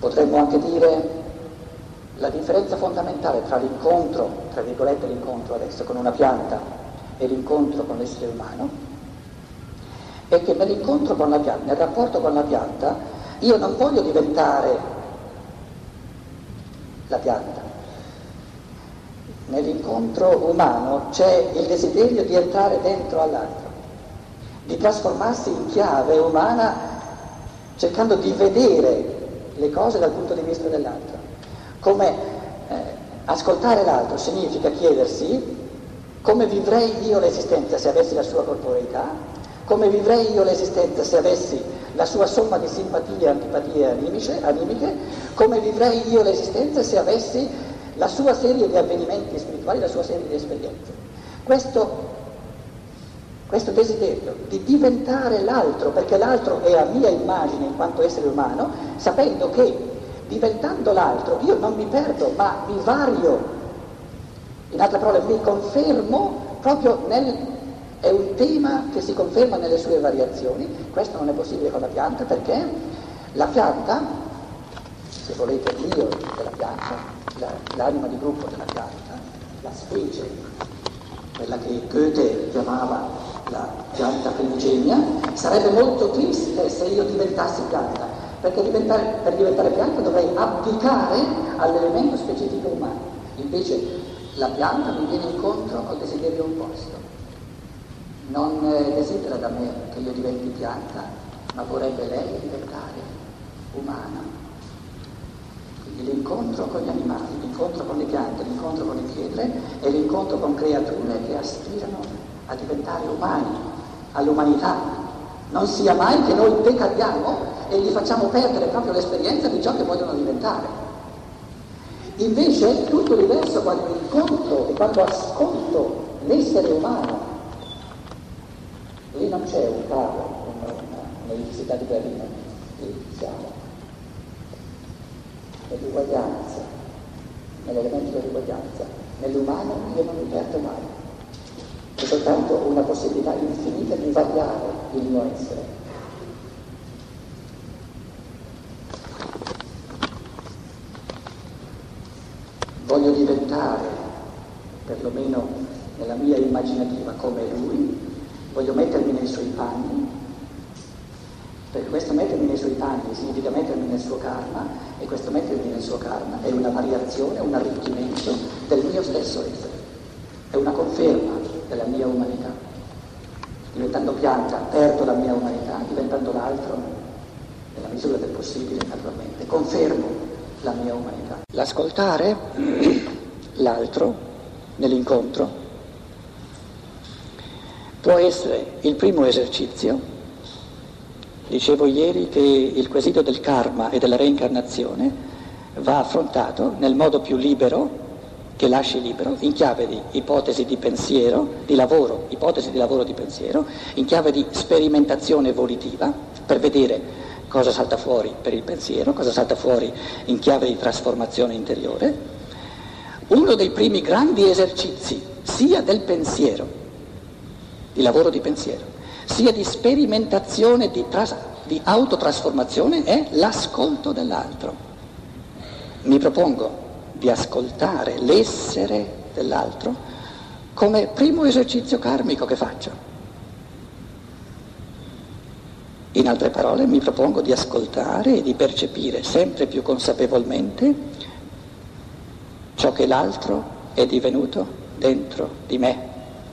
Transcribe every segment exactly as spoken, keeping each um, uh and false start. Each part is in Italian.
Potremmo anche dire la differenza fondamentale tra l'incontro, tra virgolette l'incontro adesso, con una pianta e l'incontro con l'essere umano, è che nell'incontro con la pianta, nel rapporto con la pianta, io non voglio diventare la pianta. Nell'incontro umano c'è il desiderio di entrare dentro all'altro, di trasformarsi in chiave umana cercando di vedere le cose dal punto di vista dell'altro. Come eh, ascoltare l'altro significa chiedersi come vivrei io l'esistenza se avessi la sua corporeità, come vivrei io l'esistenza se avessi la sua somma di simpatie, antipatie animiche, animiche, come vivrei io l'esistenza se avessi la sua serie di avvenimenti spirituali, la sua serie di esperienze. Questo, questo desiderio di diventare l'altro, perché l'altro è a mia immagine in quanto essere umano, sapendo che diventando l'altro io non mi perdo, ma mi vario, in altre parole mi confermo proprio nel... è un tema che si conferma nelle sue variazioni. Questo non è possibile con la pianta, perché la pianta, se volete l'io della pianta, la, l'anima di gruppo della pianta, la specie, quella che Goethe chiamava la pianta primigenia, sarebbe molto triste se io diventassi pianta, perché diventare, per diventare pianta dovrei abdicare all'elemento specifico umano. Invece la pianta mi viene incontro col desiderio opposto. Non eh, desidera da me che io diventi pianta, ma vorrebbe lei diventare umana. Quindi l'incontro con gli animali, l'incontro con le piante, l'incontro con le pietre e l'incontro con creature che aspirano a diventare umani, all'umanità. Non sia mai che noi decadiamo e gli facciamo perdere proprio l'esperienza di ciò che vogliono diventare. Invece tutto l'universo, quando incontro e quando ascolto l'essere umano, lì non c'è un cavo, un'università di Berlino, lì siamo nell'uguaglianza, nell'elemento dell'uguaglianza. Nell'umano io non mi perdo mai, è soltanto una possibilità infinita di variare il mio essere. Voglio diventare, perlomeno nella mia immaginativa, come lui, voglio mettermi nei suoi panni, perché questo mettermi nei suoi panni significa mettermi nel suo karma, e questo mettermi nel suo karma è una variazione, un arricchimento del mio stesso essere, è una conferma della mia umanità. Diventando pianta perdo la mia umanità, diventando l'altro, nella misura del possibile naturalmente, confermo la mia umanità. L'ascoltare l'altro nell'incontro può essere il primo esercizio. Dicevo ieri che il quesito del karma e della reincarnazione va affrontato nel modo più libero, che lasci libero, in chiave di ipotesi di pensiero, di lavoro, ipotesi di lavoro di pensiero, in chiave di sperimentazione volitiva, per vedere cosa salta fuori per il pensiero, cosa salta fuori in chiave di trasformazione interiore. Uno dei primi grandi esercizi, sia del pensiero, di lavoro di pensiero, sia di sperimentazione, di, tras- di autotrasformazione, è l'ascolto dell'altro. Mi propongo di ascoltare l'essere dell'altro come primo esercizio karmico che faccio. In altre parole, mi propongo di ascoltare e di percepire sempre più consapevolmente ciò che l'altro è divenuto dentro di me.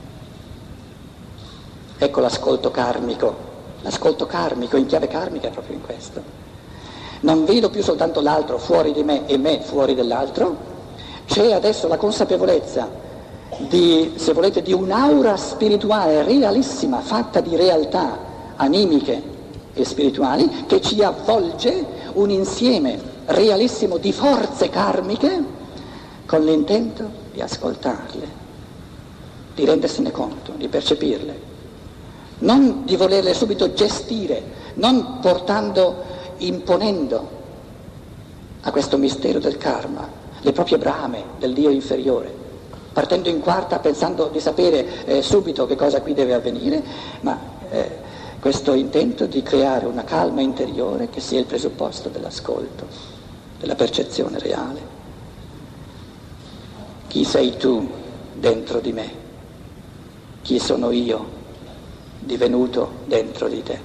Ecco l'ascolto karmico. L'ascolto karmico in chiave karmica è proprio in questo. Non vedo più soltanto l'altro fuori di me e me fuori dell'altro, c'è adesso la consapevolezza di, se volete, di un'aura spirituale realissima, fatta di realtà animiche e spirituali, che ci avvolge un insieme realissimo di forze karmiche con l'intento di ascoltarle, di rendersene conto, di percepirle, non di volerle subito gestire, non portando, imponendo a questo mistero del karma le proprie brame del Dio inferiore, partendo in quarta pensando di sapere eh, subito che cosa qui deve avvenire, ma eh, questo intento di creare una calma interiore che sia il presupposto dell'ascolto. della percezione reale. Chi sei tu dentro di me? Chi sono io divenuto dentro di te?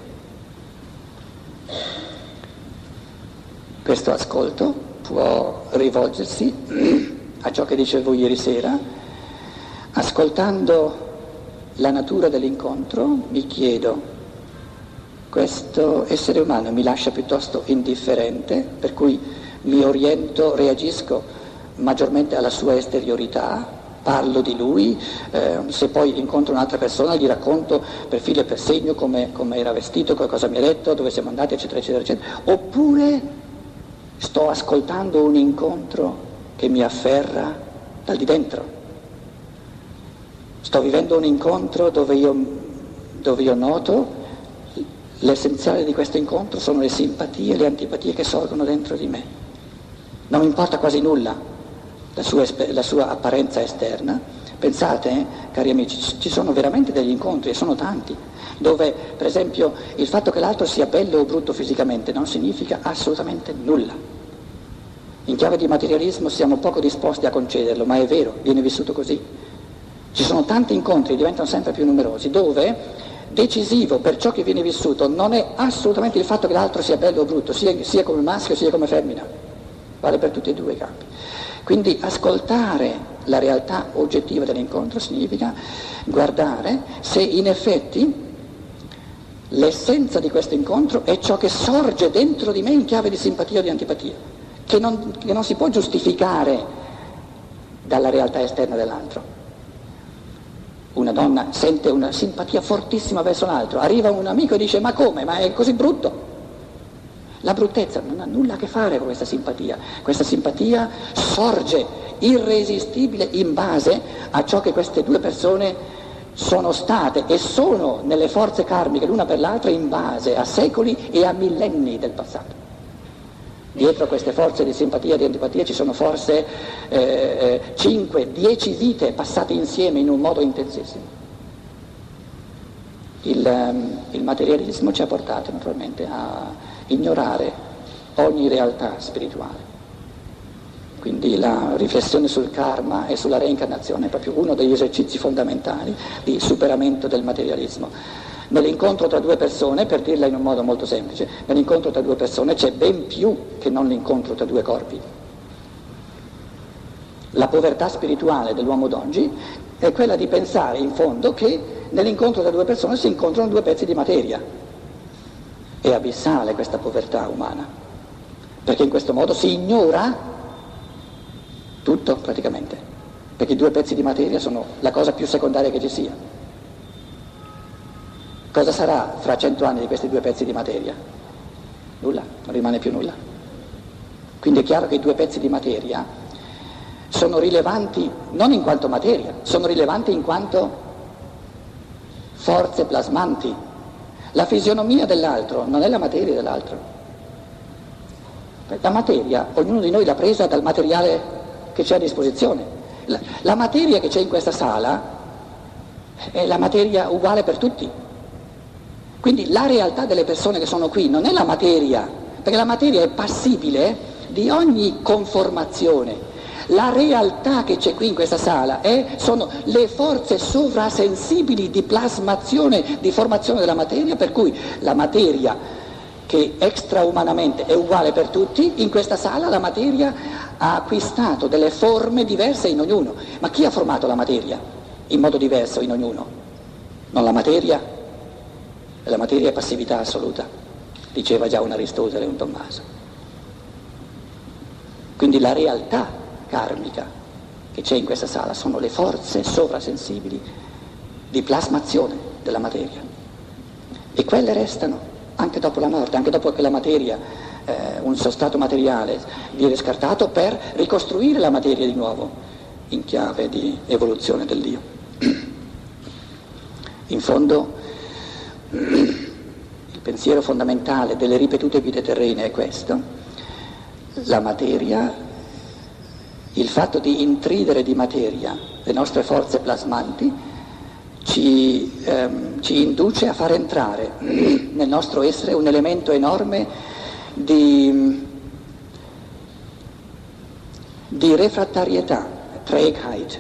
Questo ascolto può rivolgersi a ciò che dicevo ieri sera. Ascoltando la natura dell'incontro mi chiedo: questo essere umano mi lascia piuttosto indifferente, per cui mi oriento, reagisco maggiormente alla sua esteriorità, parlo di lui, eh, se poi incontro un'altra persona gli racconto per filo e per segno come, come era vestito, cosa mi ha detto, dove siamo andati, eccetera, eccetera, eccetera. Oppure sto ascoltando un incontro che mi afferra dal di dentro. Sto vivendo un incontro dove io, dove io noto l'essenziale di questo incontro sono le simpatie e le antipatie che sorgono dentro di me. Non mi importa quasi nulla la sua, la sua apparenza esterna. Pensate, eh, cari amici, ci sono veramente degli incontri, e sono tanti, dove per esempio il fatto che l'altro sia bello o brutto fisicamente non significa assolutamente nulla. In chiave di materialismo siamo poco disposti a concederlo, ma è vero, viene vissuto così. Ci sono tanti incontri, diventano sempre più numerosi, dove decisivo per ciò che viene vissuto non è assolutamente il fatto che l'altro sia bello o brutto, sia, sia come maschio sia come femmina, vale per tutti e due i campi. Quindi ascoltare la realtà oggettiva dell'incontro significa guardare se in effetti l'essenza di questo incontro è ciò che sorge dentro di me in chiave di simpatia o di antipatia, che non, che non si può giustificare dalla realtà esterna dell'altro. Una donna sente una simpatia fortissima verso l'altro, arriva un amico e dice: ma come? Ma è così brutto? La bruttezza non ha nulla a che fare con questa simpatia. Questa simpatia sorge irresistibile in base a ciò che queste due persone sono state e sono nelle forze karmiche l'una per l'altra in base a secoli e a millenni del passato. Dietro queste forze di simpatia e di antipatia ci sono forse eh, cinque, dieci vite passate insieme in un modo intensissimo. Il, um, il materialismo ci ha portato naturalmente a ignorare ogni realtà spirituale. Quindi la riflessione sul karma e sulla reincarnazione è proprio uno degli esercizi fondamentali di superamento del materialismo. Nell'incontro tra due persone, per dirla in un modo molto semplice, nell'incontro tra due persone c'è ben più che non l'incontro tra due corpi. La povertà spirituale dell'uomo d'oggi è quella di pensare in fondo che nell'incontro tra due persone si incontrano due pezzi di materia. È abissale questa povertà umana, perché in questo modo si ignora tutto praticamente, perché i due pezzi di materia sono la cosa più secondaria che ci sia. Cosa sarà fra cento anni di questi due pezzi di materia? Nulla, non rimane più nulla. Quindi è chiaro che i due pezzi di materia sono rilevanti non in quanto materia, sono rilevanti in quanto forze plasmanti. La fisionomia dell'altro non è la materia dell'altro. La materia, ognuno di noi l'ha presa dal materiale che c'è a disposizione. La, la materia che c'è in questa sala è la materia uguale per tutti. Quindi la realtà delle persone che sono qui non è la materia, perché la materia è passibile di ogni conformazione. La realtà che c'è qui in questa sala è, sono le forze sovrasensibili di plasmazione, di formazione della materia, per cui la materia che extraumanamente è uguale per tutti, in questa sala la materia ha acquistato delle forme diverse in ognuno. Ma chi ha formato la materia in modo diverso in ognuno? Non la materia? La materia è passività assoluta, diceva già un Aristotele e un Tommaso. Quindi la realtà karmica che c'è in questa sala sono le forze sovrasensibili di plasmazione della materia. E quelle restano anche dopo la morte, anche dopo che la materia, eh, un sostrato materiale viene scartato, per ricostruire la materia di nuovo in chiave di evoluzione dell'Io. In fondo il pensiero fondamentale delle ripetute vite terrene è questo: la materia, il fatto di intridere di materia le nostre forze plasmanti ci, ehm, ci induce a far entrare nel nostro essere un elemento enorme di, di refrattarietà, Trägheit,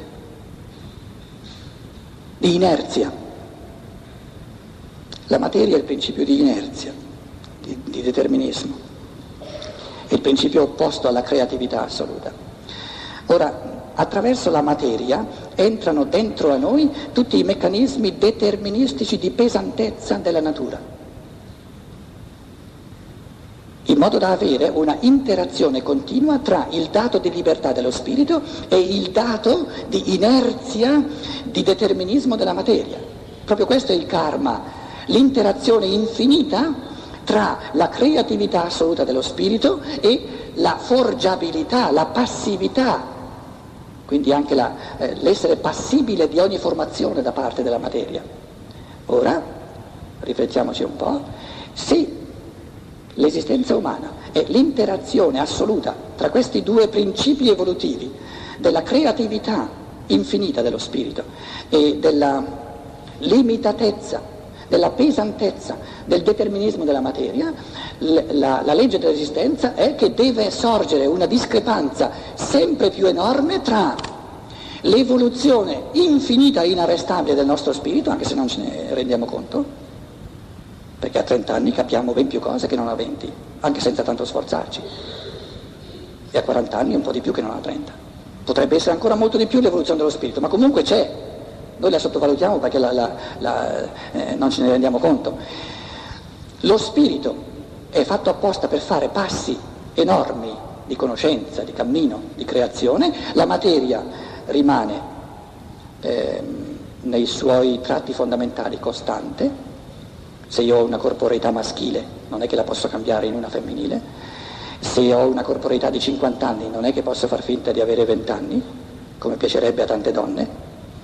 di inerzia. La materia è il principio di inerzia, di, di determinismo, è il principio opposto alla creatività assoluta. Ora, attraverso la materia entrano dentro a noi tutti i meccanismi deterministici di pesantezza della natura, in modo da avere una interazione continua tra il dato di libertà dello spirito e il dato di inerzia, di determinismo della materia. Proprio questo è il karma, l'interazione infinita tra la creatività assoluta dello spirito e la forgiabilità, la passività, quindi anche la, eh, l'essere passibile di ogni formazione da parte della materia. Ora, riflettiamoci un po', se l'esistenza umana è l'interazione assoluta tra questi due principi evolutivi, della creatività infinita dello spirito e della limitatezza, della pesantezza, del determinismo della materia, la, la legge dell'esistenza è che deve sorgere una discrepanza sempre più enorme tra l'evoluzione infinita e inarrestabile del nostro spirito, anche se non ce ne rendiamo conto, perché a trenta anni capiamo ben più cose che non a venti, anche senza tanto sforzarci, e a quaranta anni un po' di più che non a trenta. Potrebbe essere ancora molto di più l'evoluzione dello spirito, ma comunque c'è. Noi la sottovalutiamo perché la, la, la, eh, non ce ne rendiamo conto. Lo spirito è fatto apposta per fare passi enormi di conoscenza, di cammino, di creazione. La materia rimane eh, nei suoi tratti fondamentali costante. Se io ho una corporeità maschile non è che la posso cambiare in una femminile, se ho una corporeità di cinquanta anni non è che posso far finta di avere venti anni, come piacerebbe a tante donne.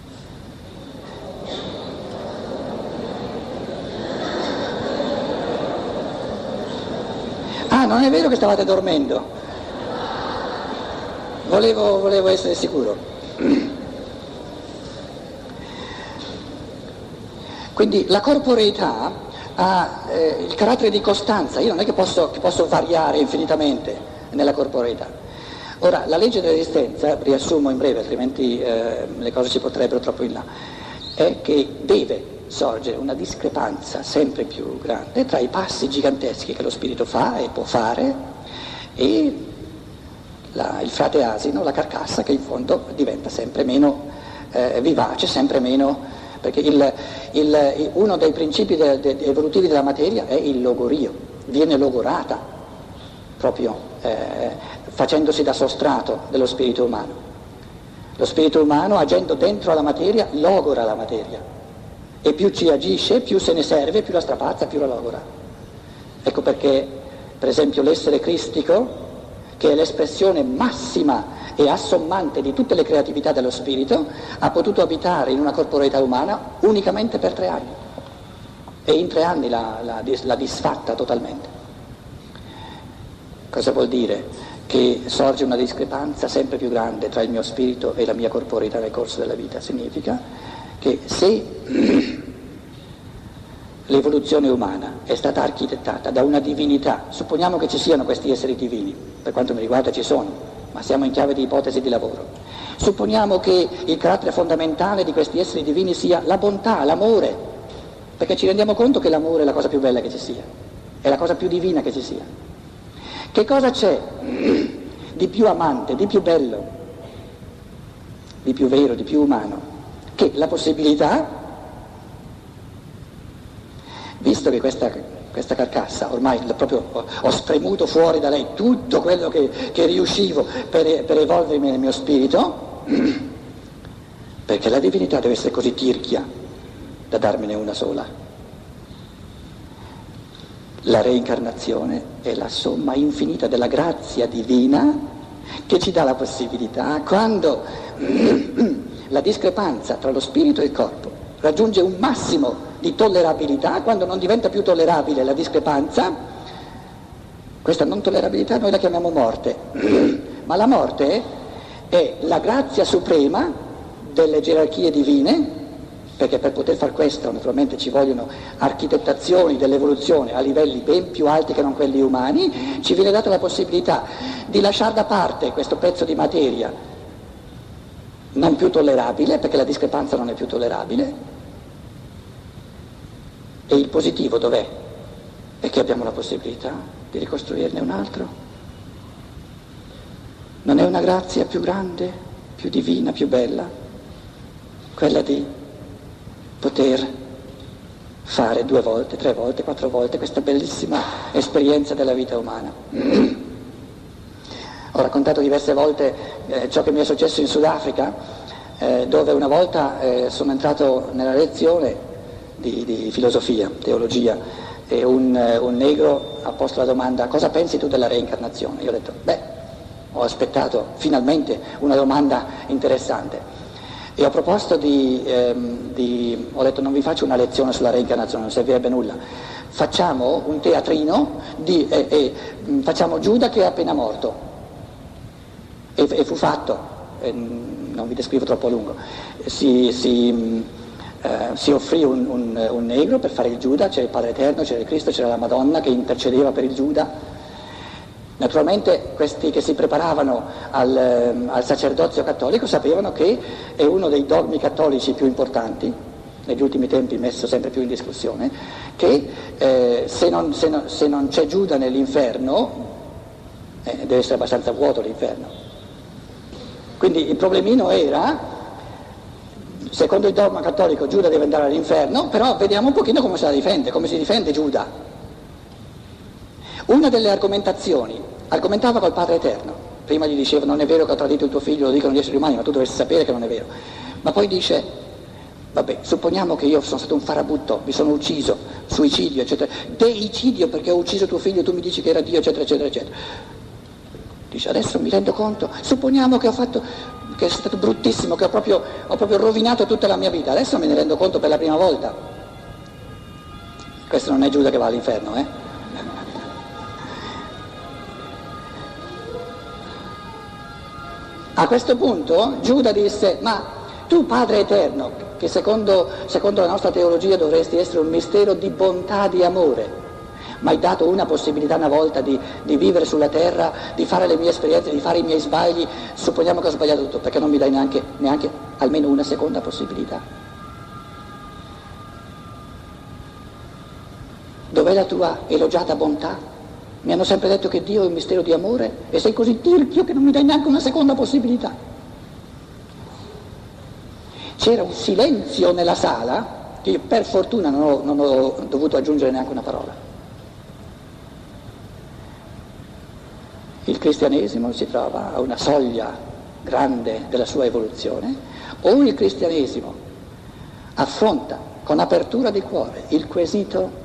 Ah, non è vero che stavate dormendo, volevo, volevo essere sicuro. Quindi la corporeità ha eh, il carattere di costanza, io non è che posso, che posso variare infinitamente nella corporeità. Ora, la legge dell'esistenza, riassumo in breve, altrimenti eh, le cose ci porterebbero troppo in là, è che deve sorgere una discrepanza sempre più grande tra i passi giganteschi che lo spirito fa e può fare e la, il frate asino, la carcassa, che in fondo diventa sempre meno eh, vivace, sempre meno, perché il, il, uno dei principi de, de, evolutivi della materia è il logorio, viene logorata proprio eh, facendosi da sostrato dello spirito umano. Lo spirito umano, agendo dentro alla materia, logora la materia, e più ci agisce, più se ne serve, più la strapazza, più la logora. Ecco perché, per esempio, l'essere cristico, che è l'espressione massima e assommante di tutte le creatività dello spirito, ha potuto abitare in una corporeità umana unicamente per tre anni, e in tre anni l'ha, l'ha, l'ha disfatta totalmente. Cosa vuol dire? Che sorge una discrepanza sempre più grande tra il mio spirito e la mia corporeità nel corso della vita. Significa che se l'evoluzione umana è stata architettata da una divinità, supponiamo che ci siano questi esseri divini, per quanto mi riguarda ci sono, ma siamo in chiave di ipotesi di lavoro, supponiamo che il carattere fondamentale di questi esseri divini sia la bontà, l'amore, perché ci rendiamo conto che l'amore è la cosa più bella che ci sia, è la cosa più divina che ci sia. Che cosa c'è di più amante, di più bello, di più vero, di più umano, che la possibilità, visto che questa, questa carcassa, ormai proprio ho, ho spremuto fuori da lei tutto quello che, che riuscivo per, per evolvermi nel mio spirito, perché la divinità deve essere così tirchia da darmene una sola. La reincarnazione è la somma infinita della grazia divina che ci dà la possibilità, quando la discrepanza tra lo spirito e il corpo raggiunge un massimo di tollerabilità, quando non diventa più tollerabile la discrepanza, questa non tollerabilità noi la chiamiamo morte, ma la morte è la grazia suprema delle gerarchie divine perché per poter fare questo naturalmente ci vogliono architettazioni dell'evoluzione a livelli ben più alti che non quelli umani, ci viene data la possibilità di lasciare da parte questo pezzo di materia non più tollerabile, perché la discrepanza non è più tollerabile, e il positivo dov'è? È che abbiamo la possibilità di ricostruirne un altro. Non è una grazia più grande, più divina, più bella, quella di poter fare due volte, tre volte, quattro volte questa bellissima esperienza della vita umana. Ho raccontato diverse volte eh, ciò che mi è successo in Sudafrica, eh, dove una volta eh, sono entrato nella lezione di, di filosofia, teologia, e un, eh, un negro ha posto la domanda: cosa pensi tu della reincarnazione? Io ho detto, beh, ho aspettato finalmente una domanda interessante. E ho proposto di, ehm, di, ho detto non vi faccio una lezione sulla reincarnazione, non servirebbe nulla, facciamo un teatrino di, e, e facciamo Giuda che è appena morto, e, e fu fatto, e non vi descrivo troppo a lungo, si, si, eh, si offrì un, un, un negro per fare il Giuda, c'era il Padre Eterno, c'era il Cristo, c'era la Madonna che intercedeva per il Giuda. Naturalmente questi che si preparavano al, al sacerdozio cattolico sapevano che è uno dei dogmi cattolici più importanti, negli ultimi tempi messo sempre più in discussione, che eh, se, non, se, non, se non c'è Giuda nell'inferno, eh, deve essere abbastanza vuoto l'inferno. Quindi il problemino era, secondo il dogma cattolico Giuda deve andare all'inferno, però vediamo un pochino come se la difende, come si difende Giuda. Una delle argomentazioni, argomentava col Padre Eterno, prima gli diceva non è vero che ho tradito il tuo figlio, lo dicono gli esseri umani, ma tu dovresti sapere che non è vero, ma poi dice, vabbè, supponiamo che io sono stato un farabutto, mi sono ucciso, suicidio, eccetera, deicidio perché ho ucciso tuo figlio, tu mi dici che era Dio, eccetera, eccetera, eccetera. Dice, adesso mi rendo conto, supponiamo che ho fatto, che è stato bruttissimo, che ho proprio, ho proprio rovinato tutta la mia vita, adesso me ne rendo conto per la prima volta. Questo non è Giuda che va all'inferno, eh? A questo punto Giuda disse, ma tu Padre Eterno, che secondo, secondo la nostra teologia dovresti essere un mistero di bontà, di amore, mi hai dato una possibilità una volta di, di vivere sulla terra, di fare le mie esperienze, di fare i miei sbagli, supponiamo che ho sbagliato tutto, perché non mi dai neanche, neanche almeno una seconda possibilità? Dov'è la tua elogiata bontà? Mi hanno sempre detto che Dio è un mistero di amore e sei così tirchio che non mi dai neanche una seconda possibilità. C'era un silenzio nella sala che io per fortuna non ho, non ho dovuto aggiungere neanche una parola. Il cristianesimo si trova a una soglia grande della sua evoluzione, o il cristianesimo affronta con apertura di cuore il quesito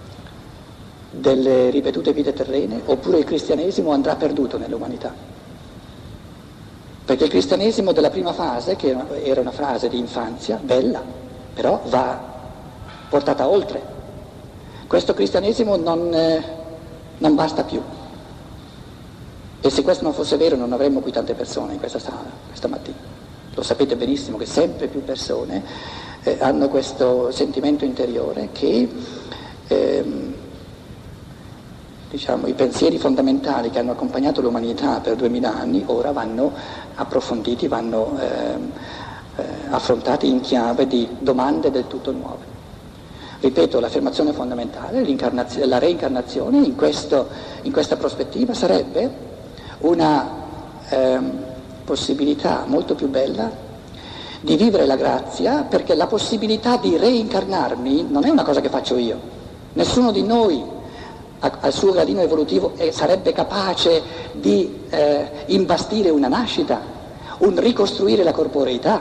delle ripetute vite terrene, oppure il cristianesimo andrà perduto nell'umanità. Perché il cristianesimo della prima fase, che era una fase di infanzia, bella, però va portata oltre. Questo cristianesimo non, eh, non basta più. E se questo non fosse vero non avremmo qui tante persone in questa sala questa mattina. Lo sapete benissimo che sempre più persone eh, hanno questo sentimento interiore che ehm, diciamo, i pensieri fondamentali che hanno accompagnato l'umanità per duemila anni ora vanno approfonditi, vanno ehm, eh, affrontati in chiave di domande del tutto nuove. Ripeto, l'affermazione fondamentale, la reincarnazione in, questo, in questa prospettiva sarebbe una ehm, possibilità molto più bella di vivere la grazia, perché la possibilità di reincarnarmi non è una cosa che faccio io, nessuno di noi al suo gradino evolutivo eh, sarebbe capace di eh, imbastire una nascita, un ricostruire la corporeità.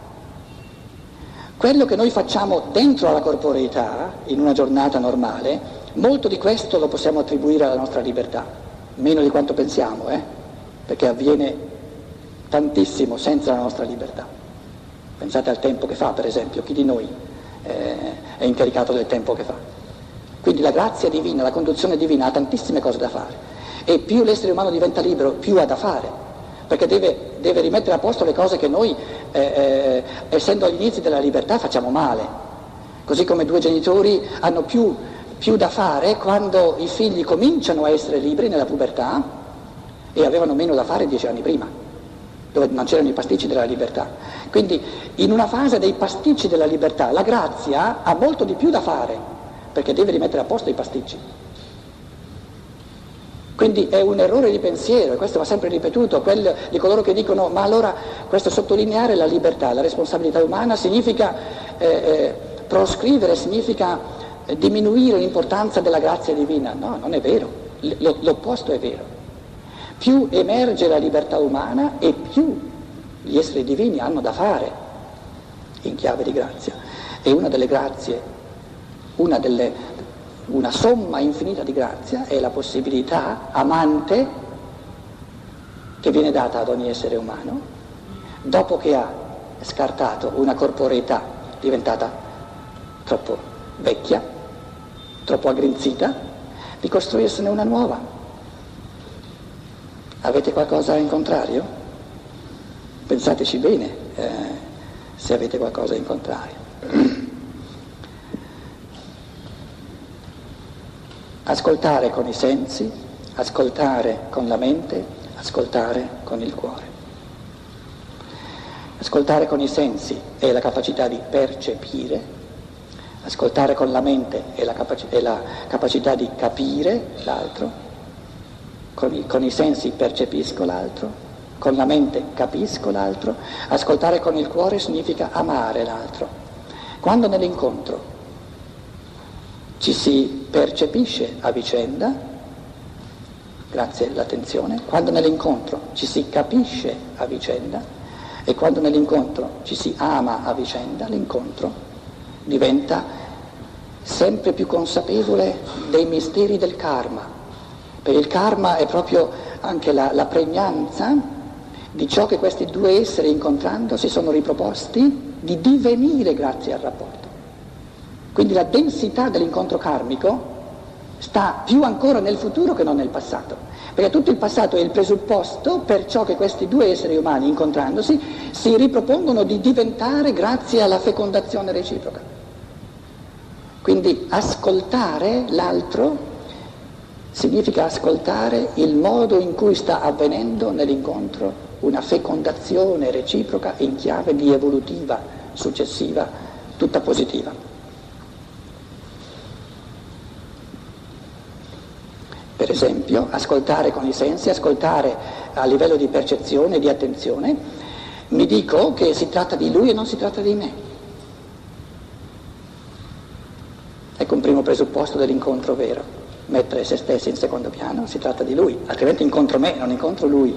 Quello che noi facciamo dentro alla corporeità, in una giornata normale, molto di questo lo possiamo attribuire alla nostra libertà, meno di quanto pensiamo, eh? Perché avviene tantissimo senza la nostra libertà. Pensate al tempo che fa, per esempio, chi di noi eh, è incaricato del tempo che fa? Quindi la grazia divina, la conduzione divina ha tantissime cose da fare, e più l'essere umano diventa libero, più ha da fare, perché deve, deve rimettere a posto le cose che noi eh, eh, essendo agli inizi della libertà facciamo male, così come due genitori hanno più, più da fare quando i figli cominciano a essere liberi nella pubertà e avevano meno da fare dieci anni prima, dove non c'erano i pasticci della libertà. Quindi in una fase dei pasticci della libertà la grazia ha molto di più da fare, perché deve rimettere a posto i pasticci. Quindi è un errore di pensiero, e questo va sempre ripetuto, quello di coloro che dicono ma allora questo sottolineare la libertà, la responsabilità umana significa eh, eh, proscrivere, significa eh, diminuire l'importanza della grazia divina. No, non è vero, L- l'opposto è vero. Più emerge la libertà umana e più gli esseri divini hanno da fare in chiave di grazia. E una delle grazie, una delle una somma infinita di grazia è la possibilità amante che viene data ad ogni essere umano dopo che ha scartato una corporeità diventata troppo vecchia, troppo aggrinzita, di costruirsene una nuova. Avete qualcosa in contrario? Pensateci bene eh, se avete qualcosa in contrario. Ascoltare con i sensi, ascoltare con la mente, ascoltare con il cuore. Ascoltare con i sensi è la capacità di percepire, ascoltare con la mente è la, capaci- è la capacità di capire l'altro, con i, con i sensi percepisco l'altro, con la mente capisco l'altro, ascoltare con il cuore significa amare l'altro. Quando nell'incontro ci si percepisce a vicenda, grazie all'attenzione, quando nell'incontro ci si capisce a vicenda e quando nell'incontro ci si ama a vicenda, l'incontro diventa sempre più consapevole dei misteri del karma. Per il karma è proprio anche la, la pregnanza di ciò che questi due esseri incontrando si sono riproposti di divenire grazie al rapporto. Quindi la densità dell'incontro karmico sta più ancora nel futuro che non nel passato, perché tutto il passato è il presupposto per ciò che questi due esseri umani incontrandosi si ripropongono di diventare grazie alla fecondazione reciproca. Quindi ascoltare l'altro significa ascoltare il modo in cui sta avvenendo nell'incontro una fecondazione reciproca in chiave di evolutiva, successiva, tutta positiva. Per esempio, ascoltare con i sensi, ascoltare a livello di percezione, di attenzione, mi dico che si tratta di lui e non si tratta di me. Ecco un primo presupposto dell'incontro vero, mettere se stessi in secondo piano, si tratta di lui, altrimenti incontro me, non incontro lui.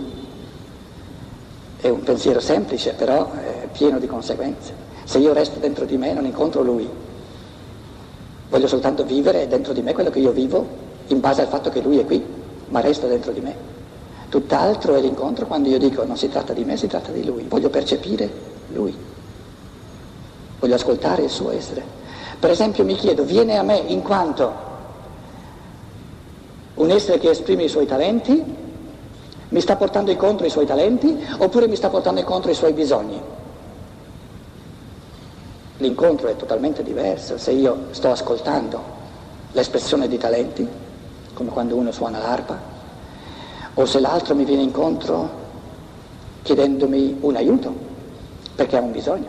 È un pensiero semplice, però è pieno di conseguenze. Se io resto dentro di me non incontro lui, voglio soltanto vivere dentro di me quello che io vivo in base al fatto che lui è qui, ma resta dentro di me. Tutt'altro è l'incontro quando io dico non si tratta di me, si tratta di lui, voglio percepire lui, voglio ascoltare il suo essere. Per esempio mi chiedo, viene a me in quanto un essere che esprime i suoi talenti, mi sta portando incontro i suoi talenti, oppure mi sta portando incontro i suoi bisogni? L'incontro è totalmente diverso se io sto ascoltando l'espressione di talenti, come quando uno suona l'arpa, o se l'altro mi viene incontro chiedendomi un aiuto, perché ha un bisogno.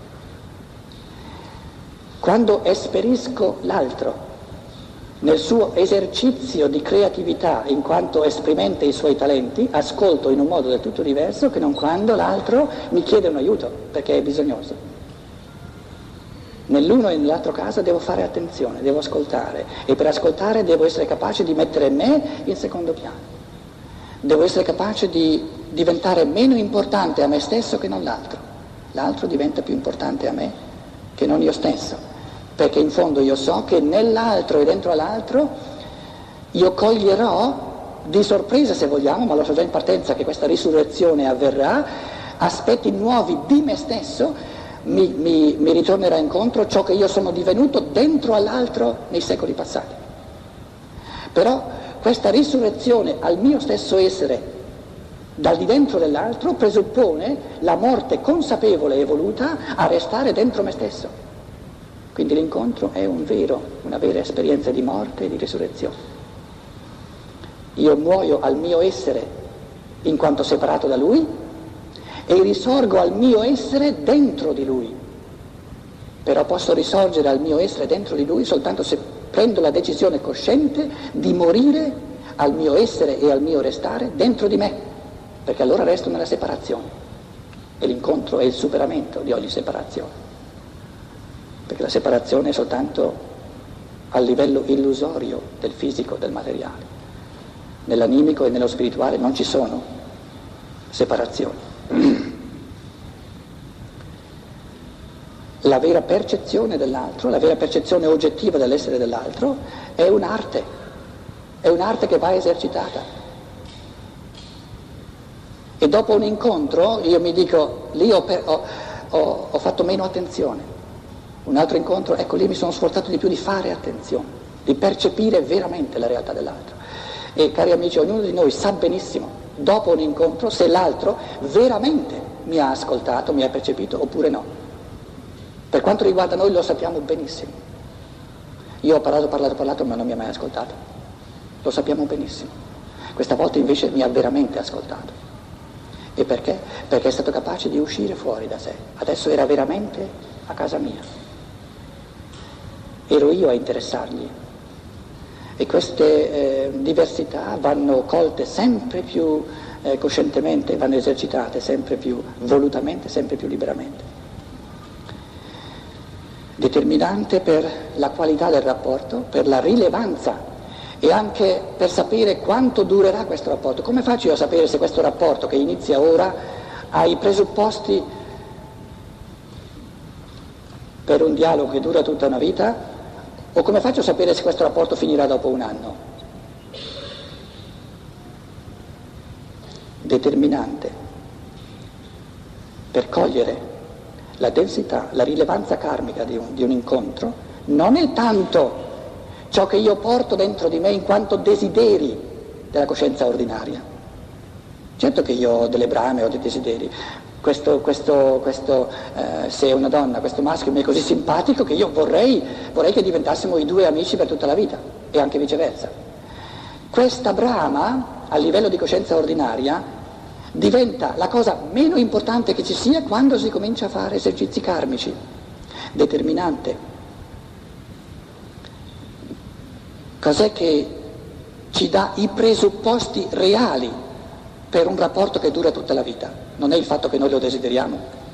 Quando esperisco l'altro nel suo esercizio di creatività in quanto esprimente i suoi talenti, ascolto in un modo del tutto diverso che non quando l'altro mi chiede un aiuto, perché è bisognoso. Nell'uno e nell'altro caso devo fare attenzione, devo ascoltare e per ascoltare devo essere capace di mettere me in secondo piano. Devo essere capace di diventare meno importante a me stesso che non l'altro. L'altro diventa più importante a me che non io stesso, perché in fondo io so che nell'altro e dentro all'altro io coglierò di sorpresa, se vogliamo, ma lo so già in partenza che questa risurrezione avverrà, aspetti nuovi di me stesso. Mi, mi, mi ritornerà incontro ciò che io sono divenuto dentro all'altro nei secoli passati. Però questa risurrezione al mio stesso essere dal di dentro dell'altro presuppone la morte consapevole e voluta a restare dentro me stesso. Quindi l'incontro è un vero, una vera esperienza di morte e di risurrezione. Io muoio al mio essere in quanto separato da Lui e risorgo al mio essere dentro di Lui. Però posso risorgere al mio essere dentro di Lui soltanto se prendo la decisione cosciente di morire al mio essere e al mio restare dentro di me. Perché allora resto nella separazione e l'incontro è il superamento di ogni separazione, perché la separazione è soltanto a livello illusorio del fisico, del materiale. Nell'animico e nello spirituale non ci sono separazioni. La vera percezione dell'altro, la vera percezione oggettiva dell'essere dell'altro è un'arte, è un'arte che va esercitata. E dopo un incontro io mi dico, lì ho, per, ho, ho, ho fatto meno attenzione. Un altro incontro, ecco, lì mi sono sforzato di più di fare attenzione, di percepire veramente la realtà dell'altro. E cari amici, ognuno di noi sa benissimo, dopo un incontro, se l'altro veramente mi ha ascoltato, mi ha percepito oppure no. Per quanto riguarda noi lo sappiamo benissimo. Io ho parlato, parlato, parlato, ma non mi ha mai ascoltato. Lo sappiamo benissimo. Questa volta invece mi ha veramente ascoltato. E perché? Perché è stato capace di uscire fuori da sé. Adesso era veramente a casa mia. Ero io a interessargli. E queste eh, diversità vanno colte sempre più eh, coscientemente, vanno esercitate sempre più volutamente, sempre più liberamente. Determinante per la qualità del rapporto, per la rilevanza e anche per sapere quanto durerà questo rapporto. Come faccio io a sapere se questo rapporto che inizia ora ha i presupposti per un dialogo che dura tutta una vita, o come faccio a sapere se questo rapporto finirà dopo un anno? Determinante per cogliere la densità, la rilevanza karmica di un, di un incontro non è tanto ciò che io porto dentro di me in quanto desideri della coscienza ordinaria. Certo che io ho delle brame, ho dei desideri. Questo, questo, questo eh, se è una donna, questo maschio mi è così simpatico che io vorrei, vorrei che diventassimo i due amici per tutta la vita, e anche viceversa. Questa brama, a livello di coscienza ordinaria, diventa la cosa meno importante che ci sia quando si comincia a fare esercizi karmici. Determinante. Cos'è che ci dà i presupposti reali per un rapporto che dura tutta la vita? Non è il fatto che noi lo desideriamo,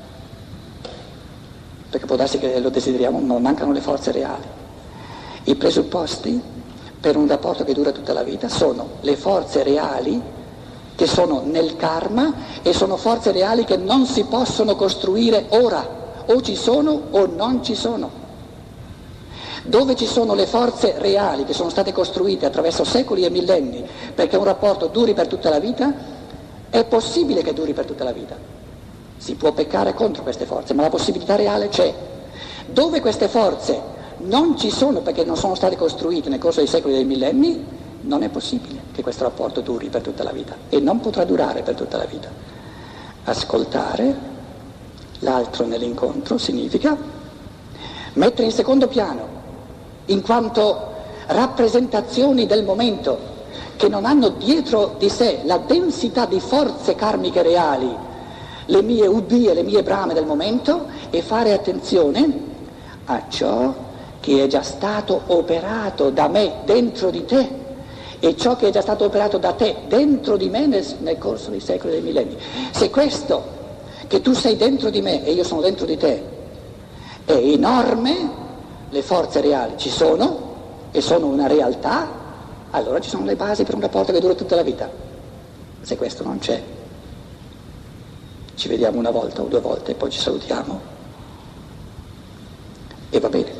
perché può darsi che lo desideriamo, ma mancano le forze reali. I presupposti per un rapporto che dura tutta la vita sono le forze reali che sono nel karma e sono forze reali che non si possono costruire ora, o ci sono o non ci sono. Dove ci sono le forze reali che sono state costruite attraverso secoli e millenni perché un rapporto duri per tutta la vita, è possibile che duri per tutta la vita. Si può peccare contro queste forze, ma la possibilità reale c'è. Dove queste forze non ci sono perché non sono state costruite nel corso dei secoli e dei millenni, non è possibile che questo rapporto duri per tutta la vita e non potrà durare per tutta la vita. Ascoltare l'altro nell'incontro significa mettere in secondo piano, in quanto rappresentazioni del momento che non hanno dietro di sé la densità di forze karmiche reali, le mie ubbie, le mie brame del momento, e fare attenzione a ciò che è già stato operato da me dentro di te e ciò che è già stato operato da te dentro di me nel, nel corso dei secoli e dei millenni. Se questo, che tu sei dentro di me e io sono dentro di te, è enorme, le forze reali ci sono e sono una realtà, allora ci sono le basi per un rapporto che dura tutta la vita. Se questo non c'è, ci vediamo una volta o due volte e poi ci salutiamo e va bene.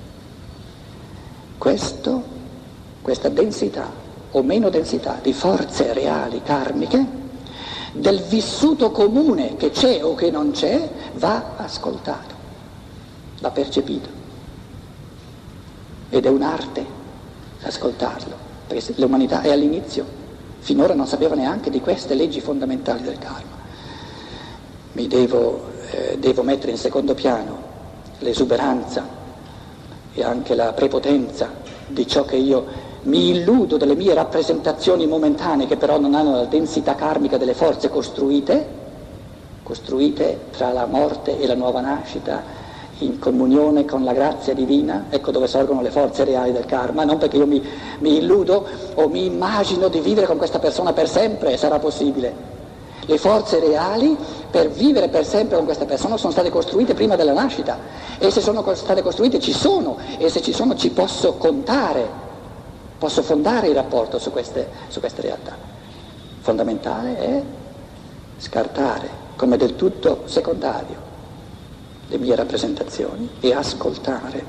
Questo, questa densità o meno densità di forze reali karmiche del vissuto comune che c'è o che non c'è va ascoltato, va percepito. Ed è un'arte ascoltarlo, perché l'umanità è all'inizio, finora non sapeva neanche di queste leggi fondamentali del karma. Mi devo, eh, devo mettere in secondo piano l'esuberanza e anche la prepotenza di ciò che io mi illudo delle mie rappresentazioni momentanee, che però non hanno la densità karmica delle forze costruite, costruite tra la morte e la nuova nascita, in comunione con la grazia divina. Ecco dove sorgono le forze reali del karma, non perché io mi, mi illudo o mi immagino di vivere con questa persona per sempre, sarà possibile. Le forze reali per vivere per sempre con questa persona sono state costruite prima della nascita, e se sono state costruite ci sono, e se ci sono ci posso contare, posso fondare il rapporto su queste, su queste realtà. Fondamentale è scartare come del tutto secondario le mie rappresentazioni e ascoltare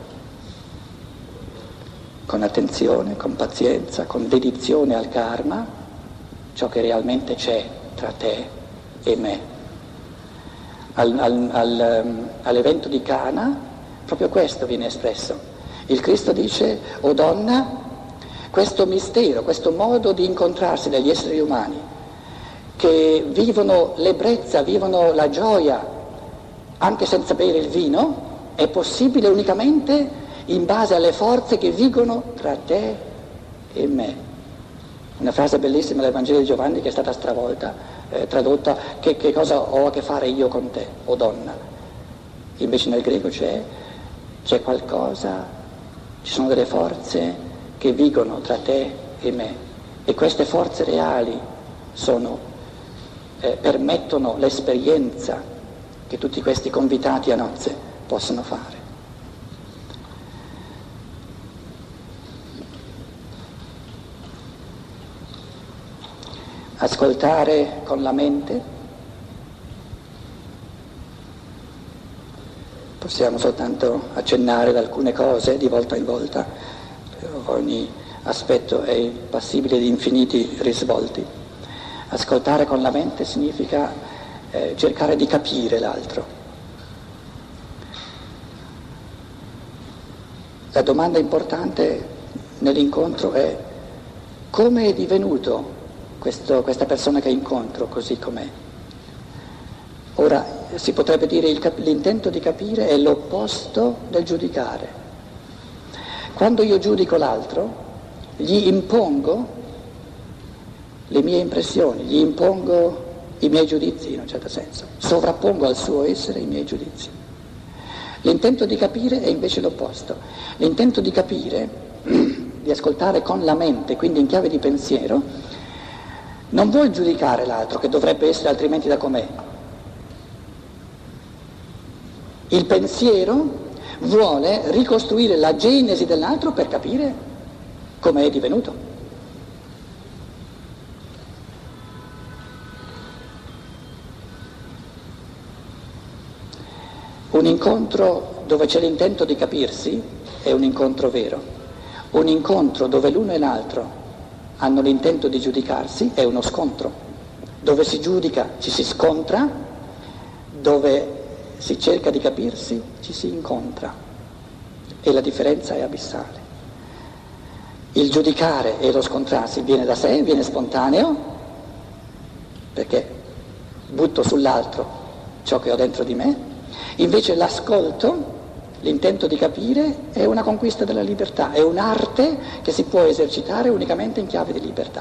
con attenzione, con pazienza, con dedizione al karma ciò che realmente c'è tra te e me. Al, al, al, all'evento di Cana proprio questo viene espresso. Il Cristo dice: o donna, questo mistero, questo modo di incontrarsi degli esseri umani che vivono l'ebbrezza, vivono la gioia anche senza bere il vino, è possibile unicamente in base alle forze che vigono tra te e me. Una frase bellissima del Vangelo di Giovanni che è stata stravolta, eh, tradotta: che, che cosa ho a che fare io con te, o donna? Invece nel greco c'è, c'è qualcosa, ci sono delle forze che vigono tra te e me, e queste forze reali sono, eh, permettono l'esperienza che tutti questi convitati a nozze possono fare. Ascoltare con la mente, possiamo soltanto accennare ad alcune cose di volta in volta, ogni aspetto è passibile di infiniti risvolti. Ascoltare con la mente significa eh, cercare di capire l'altro. La domanda importante nell'incontro è: come è divenuto questo, questa persona che incontro così com'è? Ora, si potrebbe dire il, l'intento di capire è l'opposto del giudicare. Quando io giudico l'altro, gli impongo le mie impressioni, gli impongo i miei giudizi in un certo senso, sovrappongo al suo essere i miei giudizi. L'intento di capire è invece l'opposto. L'intento di capire, di ascoltare con la mente, quindi in chiave di pensiero, non vuol giudicare l'altro, che dovrebbe essere altrimenti da com'è. Il pensiero vuole ricostruire la genesi dell'altro per capire come è divenuto. Un incontro dove c'è l'intento di capirsi è un incontro vero. Un incontro dove l'uno e l'altro hanno l'intento di giudicarsi è uno scontro. Dove si giudica ci si scontra, dove si cerca di capirsi ci si incontra, e la differenza è abissale. Il giudicare e lo scontrarsi viene da sé, viene spontaneo, perché butto sull'altro ciò che ho dentro di me. Invece l'ascolto, l'intento di capire, è una conquista della libertà, è un'arte che si può esercitare unicamente in chiave di libertà.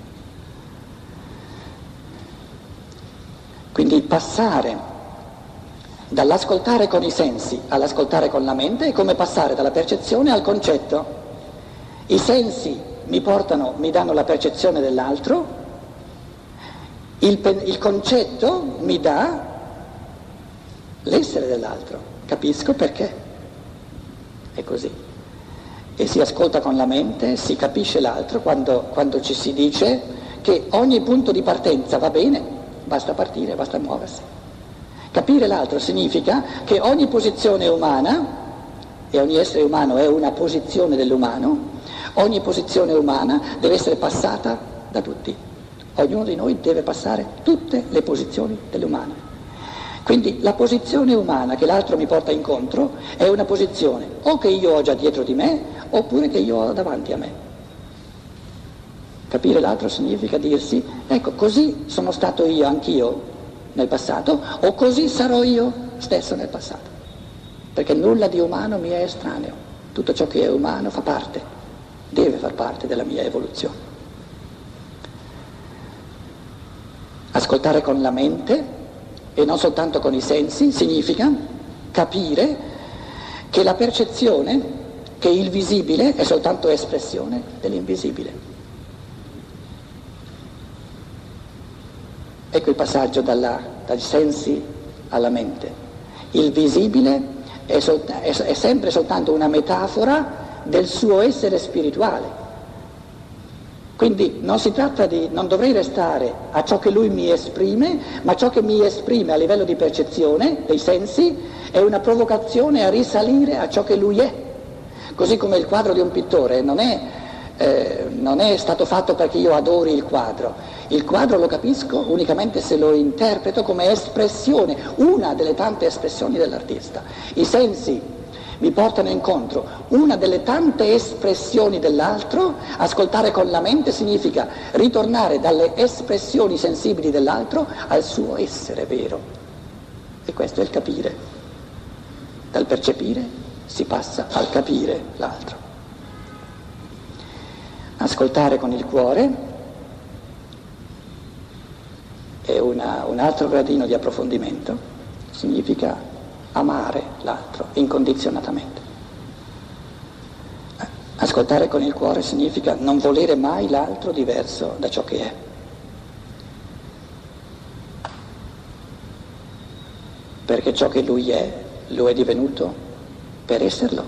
Quindi passare dall'ascoltare con i sensi all'ascoltare con la mente è come passare dalla percezione al concetto. I sensi mi portano, mi danno la percezione dell'altro, il, il concetto mi dà l'essere dell'altro, capisco perché è così. E si ascolta con la mente, si capisce l'altro quando, quando ci si dice che ogni punto di partenza va bene, basta partire, basta muoversi. Capire l'altro significa che ogni posizione umana, e ogni essere umano è una posizione dell'umano, ogni posizione umana deve essere passata da tutti. Ognuno di noi deve passare tutte le posizioni dell'umano. Quindi la posizione umana che l'altro mi porta incontro è una posizione o che io ho già dietro di me oppure che io ho davanti a me. Capire l'altro significa dirsi, ecco, così sono stato io, anch'io, nel passato, o così sarò io stesso nel passato. Perché nulla di umano mi è estraneo. Tutto ciò che è umano fa parte, deve far parte della mia evoluzione. Ascoltare con la mente e non soltanto con i sensi significa capire che la percezione, che il visibile è soltanto espressione dell'invisibile. Ecco il passaggio dalla, dai sensi alla mente. Il visibile è, sol- è, è sempre soltanto una metafora del suo essere spirituale. Quindi non si tratta di, non dovrei restare a ciò che lui mi esprime, ma ciò che mi esprime a livello di percezione, dei sensi, è una provocazione a risalire a ciò che lui è. Così come il quadro di un pittore non è, eh, non è stato fatto perché io adori il quadro. Il quadro lo capisco unicamente se lo interpreto come espressione, una delle tante espressioni dell'artista. I sensi mi portano incontro una delle tante espressioni dell'altro. Ascoltare con la mente significa ritornare dalle espressioni sensibili dell'altro al suo essere vero. E questo è il capire. Dal percepire si passa al capire l'altro. Ascoltare con il cuore è una, un altro gradino di approfondimento, significa amare l'altro incondizionatamente. Ascoltare con il cuore significa non volere mai l'altro diverso da ciò che è. Perché ciò che lui è, lo è divenuto per esserlo.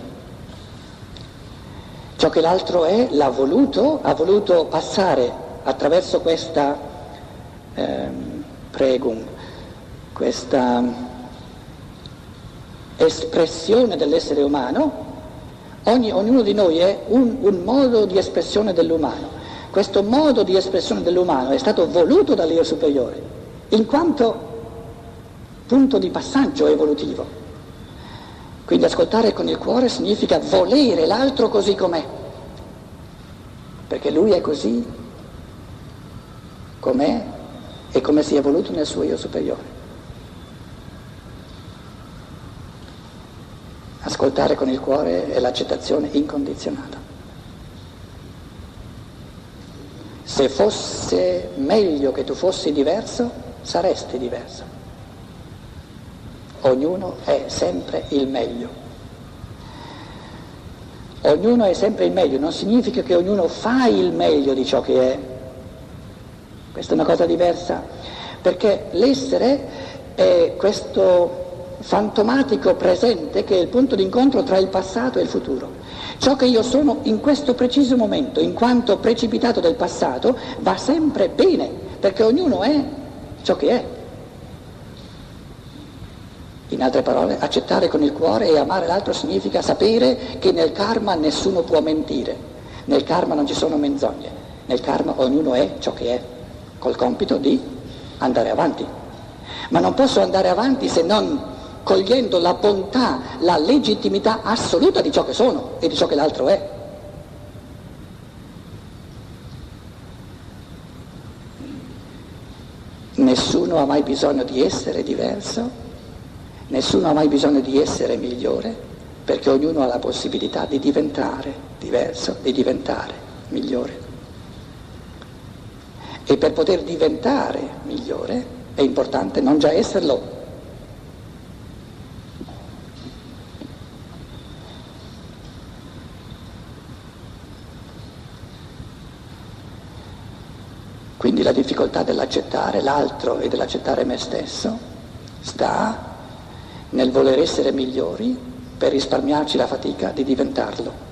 Ciò che l'altro è, l'ha voluto, ha voluto passare attraverso questa ehm, pregum, questa espressione dell'essere umano. Ogni, ognuno di noi è un, un modo di espressione dell'umano. Questo modo di espressione dell'umano è stato voluto dall'io superiore, in quanto punto di passaggio evolutivo. Quindi ascoltare con il cuore significa volere l'altro così com'è, perché lui è così com'è e come si è evoluto nel suo io superiore. Ascoltare con il cuore è l'accettazione incondizionata. Se fosse meglio che tu fossi diverso, saresti diverso. Ognuno è sempre il meglio. Ognuno è sempre il meglio, non significa che ognuno fa il meglio di ciò che è. Questa è una cosa diversa, perché l'essere è questo fantomatico presente che è il punto d'incontro tra il passato e il futuro. Ciò che io sono in questo preciso momento, in quanto precipitato del passato, va sempre bene, perché ognuno è ciò che è. In altre parole, accettare con il cuore e amare l'altro significa sapere che nel karma nessuno può mentire, nel karma non ci sono menzogne, nel karma ognuno è ciò che è, col compito di andare avanti. Ma non posso andare avanti se non cogliendo la bontà, la legittimità assoluta di ciò che sono e di ciò che l'altro è. Nessuno ha mai bisogno di essere diverso, nessuno ha mai bisogno di essere migliore, perché ognuno ha la possibilità di diventare diverso, di diventare migliore. E per poter diventare migliore è importante non già esserlo. Quindi la difficoltà dell'accettare l'altro e dell'accettare me stesso sta nel voler essere migliori per risparmiarci la fatica di diventarlo.